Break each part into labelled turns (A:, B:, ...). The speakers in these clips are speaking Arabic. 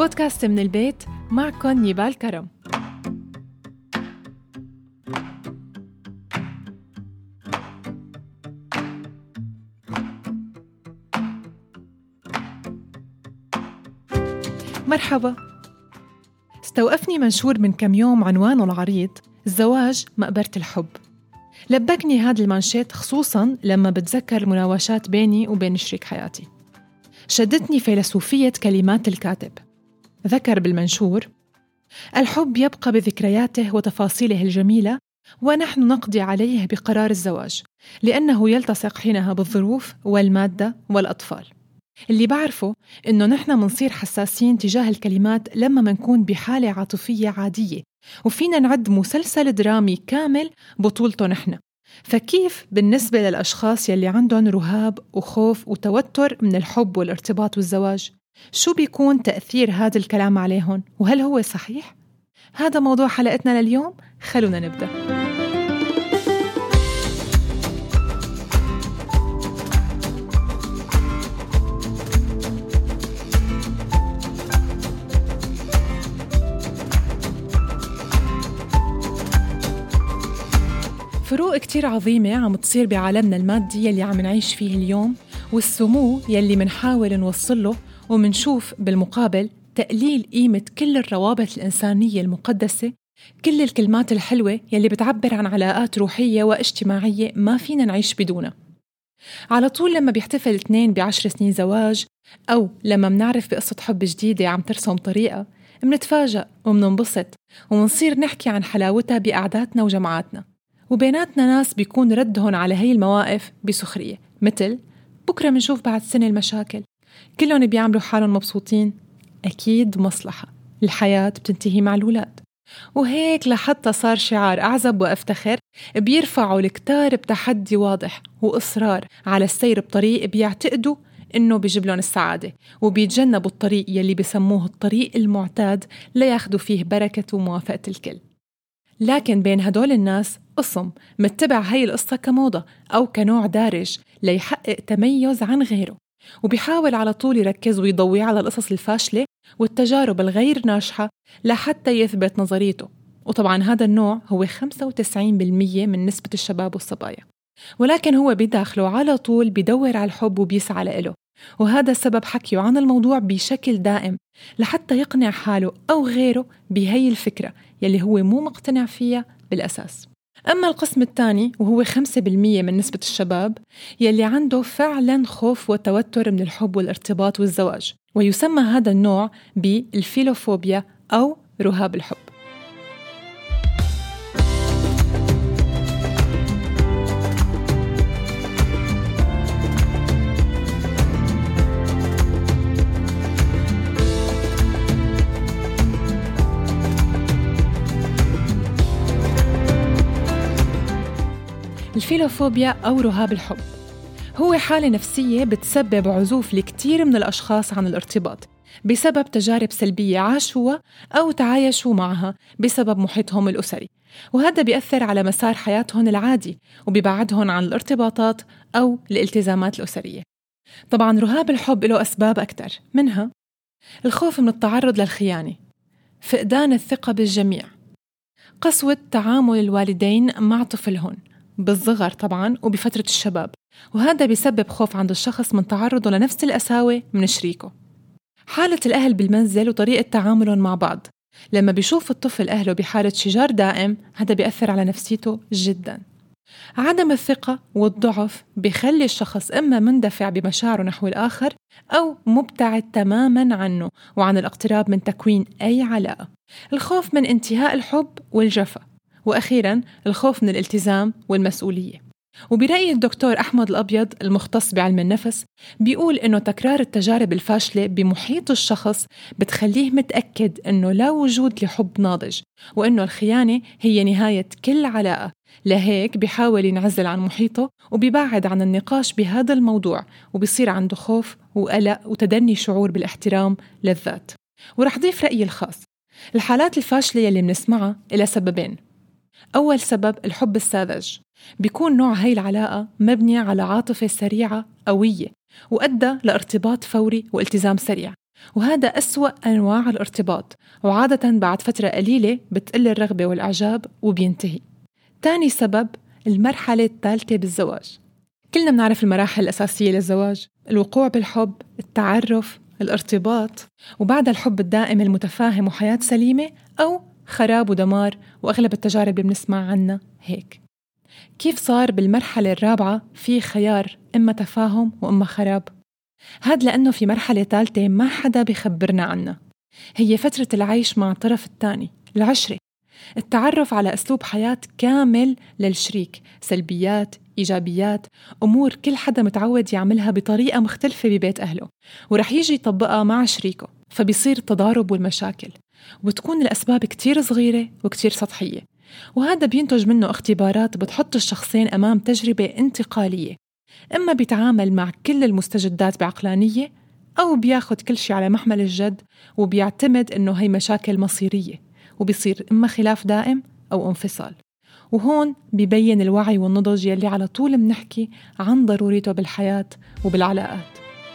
A: بودكاست من البيت معكم نيبال كرم. مرحبا. استوقفني منشور من كم يوم عنوانه العريض الزواج مقبرة الحب. لبكني هذا المانشيت خصوصاً لما بتذكر المناوشات بيني وبين شريك حياتي. شدتني فيلسوفية كلمات الكاتب. ذكر بالمنشور: الحب يبقى بذكرياته وتفاصيله الجميلة، ونحن نقضي عليه بقرار الزواج، لأنه يلتصق حينها بالظروف والمادة والأطفال. اللي بعرفه إنه نحن منصير حساسين تجاه الكلمات لما منكون بحالة عاطفية عادية، وفينا نعد مسلسل درامي كامل بطولته نحن. فكيف بالنسبة للأشخاص يلي عندهم رهاب وخوف وتوتر من الحب والارتباط والزواج؟ شو بيكون تأثير هذا الكلام عليهم؟ وهل هو صحيح؟ هذا موضوع حلقتنا لليوم، خلونا نبدأ. فروق كتير عظيمة عم تصير بعالمنا المادي يلي عم نعيش فيه اليوم، والسمو يلي منحاول نوصله، ومنشوف بالمقابل تقليل قيمة كل الروابط الإنسانية المقدسة، كل الكلمات الحلوة يلي بتعبر عن علاقات روحية واجتماعية ما فينا نعيش بدونها. على طول لما بيحتفل 2 ب10 سنين زواج، أو لما منعرف بقصة حب جديدة عم ترسم طريقة، منتفاجأ ومننبسط ومنصير نحكي عن حلاوتها بقعداتنا وجمعاتنا. وبيناتنا ناس بيكون ردهم على هاي المواقف بسخرية، مثل: بكرة منشوف بعد سنة المشاكل، كلهم بيعملوا حالهم مبسوطين، أكيد مصلحة، الحياة بتنتهي مع الولاد. وهيك لحتى صار شعار أعزب وأفتخر بيرفعوا الكتار بتحدي واضح وإصرار على السير بطريق بيعتقدوا إنه بيجيب لهم السعادة، وبيتجنبوا الطريق يلي بيسموه الطريق المعتاد لياخدوا فيه بركة وموافقة الكل. لكن بين هدول الناس قسم متبع هاي القصة كموضة أو كنوع دارج ليحقق تميز عن غيره، وبيحاول على طول يركز ويضوي على القصص الفاشلة والتجارب الغير ناجحة لحتى يثبت نظريته. وطبعا هذا النوع هو 95% من نسبة الشباب والصبايا، ولكن هو بداخله على طول بيدور على الحب وبيسعى له، وهذا سبب حكيه عن الموضوع بشكل دائم لحتى يقنع حاله أو غيره بهاي الفكرة يلي هو مو مقتنع فيها بالأساس. أما القسم الثاني وهو 5% من نسبة الشباب يلي عنده فعلا خوف وتوتر من الحب والارتباط والزواج، ويسمى هذا النوع بالفيلوفوبيا أو رهاب الحب. الفيلوفوبيا أو رهاب الحب هو حالة نفسية بتسبب عزوف لكتير من الأشخاص عن الارتباط بسبب تجارب سلبية عاشوها أو تعايشوا معها بسبب محيطهم الأسري، وهذا بيأثر على مسار حياتهم العادي وبيبعدهم عن الارتباطات أو الالتزامات الأسرية. طبعاً رهاب الحب له أسباب أكتر، منها الخوف من التعرض للخيانة، فقدان الثقة بالجميع، قسوة تعامل الوالدين مع طفلهم بالصغر طبعاً وبفترة الشباب، وهذا بيسبب خوف عند الشخص من تعرضه لنفس القساوة من شريكه. حالة الأهل بالمنزل وطريقة تعاملهم مع بعض، لما بيشوف الطفل أهله بحالة شجار دائم هذا بيأثر على نفسيته جداً. عدم الثقة والضعف بيخلي الشخص إما مندفع بمشاعره نحو الآخر أو مبتعد تماماً عنه وعن الاقتراب من تكوين أي علاقة. الخوف من انتهاء الحب والجفا، وأخيراً الخوف من الالتزام والمسؤولية. وبرأي الدكتور أحمد الأبيض المختص بعلم النفس بيقول إنه تكرار التجارب الفاشلة بمحيط الشخص بتخليه متأكد إنه لا وجود لحب ناضج، وإنه الخيانة هي نهاية كل علاقة. لهيك بيحاول ينعزل عن محيطه وبيبعد عن النقاش بهذا الموضوع، وبيصير عنده خوف وقلق وتدني شعور بالاحترام للذات. ورح ضيف رأيي الخاص. الحالات الفاشلة يلي بنسمعها إلى سببين. أول سبب الحب الساذج، بيكون نوع هاي العلاقة مبنية على عاطفة سريعة قوية وأدى لارتباط فوري والتزام سريع، وهذا أسوأ أنواع الارتباط، وعادة بعد فترة قليلة بتقل الرغبة والإعجاب وبينتهي. تاني سبب المرحلة الثالثة بالزواج. كلنا بنعرف المراحل الأساسية للزواج: الوقوع بالحب، التعرف، الارتباط، وبعد الحب الدائم المتفاهم وحياة سليمة، أو خراب ودمار، وأغلب التجارب اللي بنسمع عنها هيك. كيف صار بالمرحلة الرابعة في خيار إما تفاهم وإما خراب؟ هاد لأنه في مرحلة ثالثة ما حدا بيخبرنا عنها. هي فترة العيش مع الطرف الثاني، العشرة، التعرف على أسلوب حياة كامل للشريك، سلبيات، إيجابيات، أمور كل حدا متعود يعملها بطريقة مختلفة ببيت أهله ورح يجي يطبقها مع شريكه، فبيصير التضارب والمشاكل، وبتكون الأسباب كتير صغيرة وكتير سطحية، وهذا بينتج منه اختبارات بتحط الشخصين أمام تجربة انتقالية: إما بيتعامل مع كل المستجدات بعقلانية، أو بياخد كل شيء على محمل الجد وبيعتمد إنه هي مشاكل مصيرية، وبيصير إما خلاف دائم أو انفصال. وهون بيبين الوعي والنضج يلي على طول منحكي عن ضرورته بالحياة وبالعلاقات.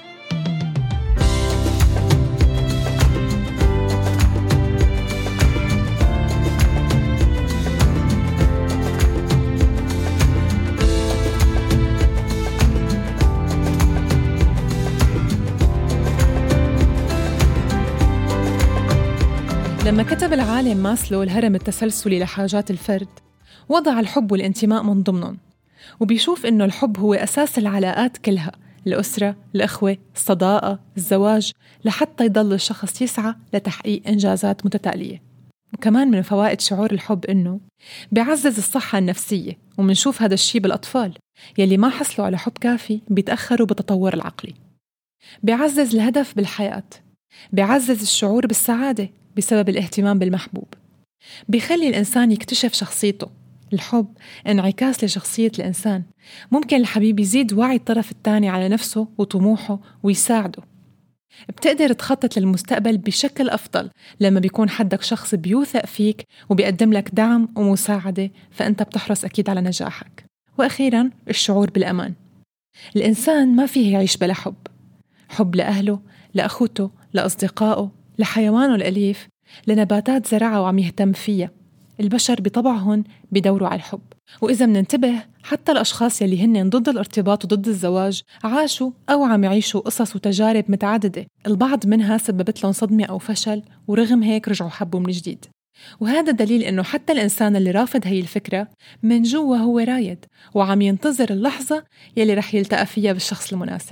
A: لما كتب العالم ماسلو الهرم التسلسلي لحاجات الفرد، وضع الحب والانتماء من ضمنهم، وبيشوف إنه الحب هو أساس العلاقات كلها: الأسرة، الأخوة، الصداقة، الزواج، لحتى يضل الشخص يسعى لتحقيق إنجازات متتالية. وكمان من فوائد شعور الحب إنه بيعزز الصحة النفسية، ومنشوف هذا الشيء بالأطفال يلي ما حصلوا على حب كافي بيتأخروا بالتطور العقلي. بيعزز الهدف بالحياة، بيعزز الشعور بالسعادة بسبب الاهتمام بالمحبوب، بيخلي الإنسان يكتشف شخصيته. الحب انعكاس لشخصية الإنسان، ممكن الحبيب يزيد وعي الطرف الثاني على نفسه وطموحه ويساعده. بتقدر تخطط للمستقبل بشكل أفضل لما بيكون حدك شخص بيوثق فيك وبيقدم لك دعم ومساعدة، فأنت بتحرص أكيد على نجاحك. وأخيراً الشعور بالأمان. الإنسان ما فيه يعيش بلا حب، حب لأهله، لأخوته، لأصدقائه، لحيوانه الأليف، لنباتات زرعها وعم يهتم فيها. البشر بطبعهم بيدوروا على الحب، وإذا مننتبه حتى الأشخاص يلي هن ضد الارتباط وضد الزواج عاشوا أو عم يعيشوا قصص وتجارب متعددة، البعض منها سببت لهم صدمة أو فشل، ورغم هيك رجعوا حبوا من جديد. وهذا دليل إنه حتى الإنسان اللي رافض هاي الفكرة من جوا هو رايد وعم ينتظر اللحظة يلي رح يلتقى فيها بالشخص المناسب.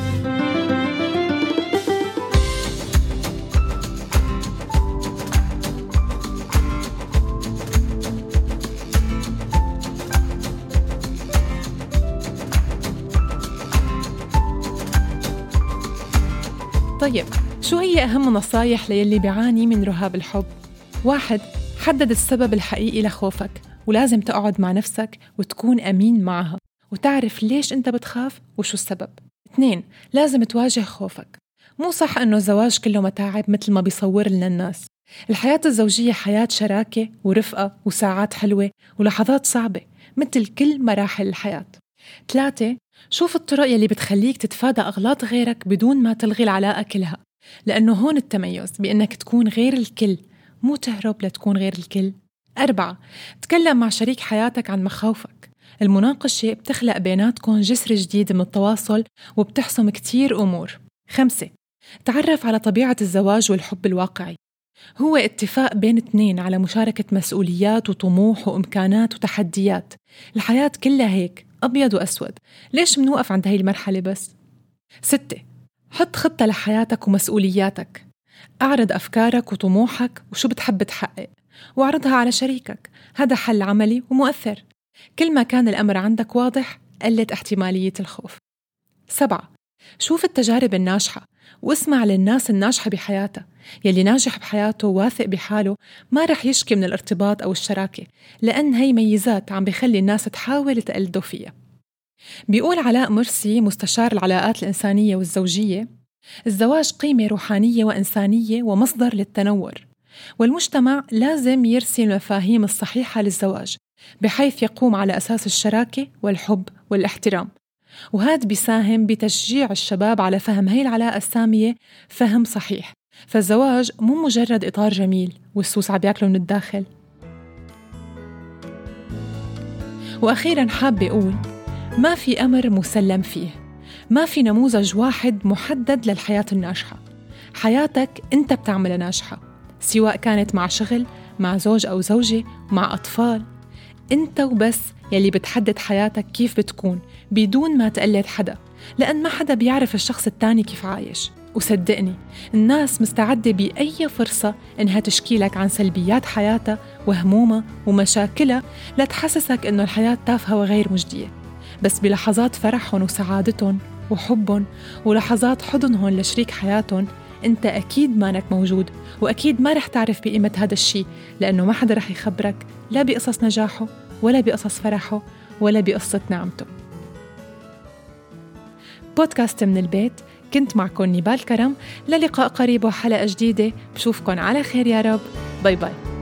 A: طيب، شو هي أهم نصايح ليلي بيعاني من رهاب الحب؟ 1. حدد السبب الحقيقي لخوفك، ولازم تقعد مع نفسك وتكون أمين معها وتعرف ليش أنت بتخاف وشو السبب. 2. لازم تواجه خوفك. مو صح أنه الزواج كله متاعب مثل ما بيصور لنا الناس. الحياة الزوجية حياة شراكة ورفقة وساعات حلوة ولحظات صعبة مثل كل مراحل الحياة. 3. شوف الطرق يلي بتخليك تتفادى أغلاط غيرك بدون ما تلغي العلاقة كلها، لأنه هون التميز بأنك تكون غير الكل، مو تهرب لتكون غير الكل. 4. تكلم مع شريك حياتك عن مخاوفك. المناقشة بتخلق بيناتكم جسر جديد من التواصل وبتحسم كتير أمور. 5. تعرف على طبيعة الزواج والحب الواقعي. هو اتفاق بين اثنين على مشاركة مسؤوليات وطموح وإمكانات وتحديات. الحياة كلها هيك أبيض وأسود، ليش منوقف عند هاي المرحلة بس؟ 6. حط خطة لحياتك ومسؤولياتك. أعرض أفكارك وطموحك وشو بتحب تحقق واعرضها على شريكك، هذا حل عملي ومؤثر. كل ما كان الأمر عندك واضح قلت احتمالية الخوف. 7. شوف التجارب الناجحة واسمع للناس الناجحة بحياتها. يلي ناجح بحياته واثق بحاله ما رح يشكي من الارتباط أو الشراكة، لأن هي ميزات عم بيخلي الناس تحاول تقلده فيها. بيقول علاء مرسي مستشار العلاقات الإنسانية والزوجية: الزواج قيمة روحانية وإنسانية ومصدر للتنور، والمجتمع لازم يرسي المفاهيم الصحيحة للزواج بحيث يقوم على أساس الشراكة والحب والاحترام، وهذا بيساهم بتشجيع الشباب على فهم هاي العلاقة السامية فهم صحيح. فالزواج مو مجرد إطار جميل والسوس عم بياكلوا من الداخل. وأخيراً حابة أقول ما في أمر مسلم فيه، ما في نموذج واحد محدد للحياة الناجحة. حياتك أنت بتعملها ناجحة، سواء كانت مع شغل، مع زوج أو زوجة، مع أطفال. أنت وبس يلي بتحدد حياتك كيف بتكون بدون ما تقلد حدا، لأن ما حدا بيعرف الشخص التاني كيف عايش. وصدقني الناس مستعدة بأي فرصة إنها تشكي لك عن سلبيات حياتها وهمومها ومشاكلها لتحسسك إنه الحياة تافهة وغير مجدية. بس بلحظات فرحهم وسعادتهم وحبهم ولحظات حضنهم لشريك حياتهم أنت أكيد مانك موجود، وأكيد ما رح تعرف بقيمة هذا الشيء، لأنه ما حدا رح يخبرك لا بقصص نجاحه ولا بقصص فرحه ولا بقصة نعمته. بودكاست من البيت، كنت معكم نيبال كرم. للقاء قريب وحلقة جديدة، بشوفكن على خير يا رب. باي باي.